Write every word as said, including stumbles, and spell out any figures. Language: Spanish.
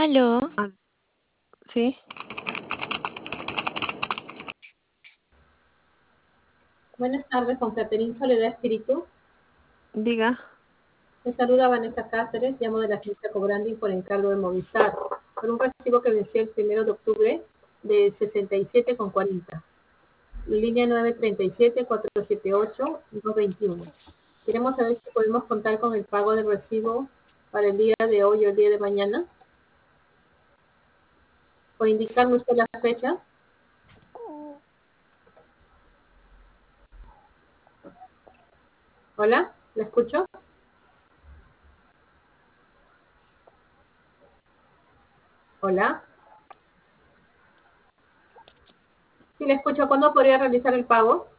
Aló, Ah, sí, Buenas tardes, con Caterín Soledad Espíritu. diga. Me saluda Vanessa Cáceres, llamo de la agencia Cobranding por encargo de Movistar, por un recibo que venció el primero de octubre de sesenta y siete con cuarenta. Línea nueve tres siete, cuatro siete ocho, dos veintiuno. Queremos saber si podemos contar con el pago del recibo para el día de hoy o el día de mañana. ¿O indicarme usted la fecha? Hola, ¿la escucho? Hola. Sí, la escucho. ¿Cuándo podría realizar el pago?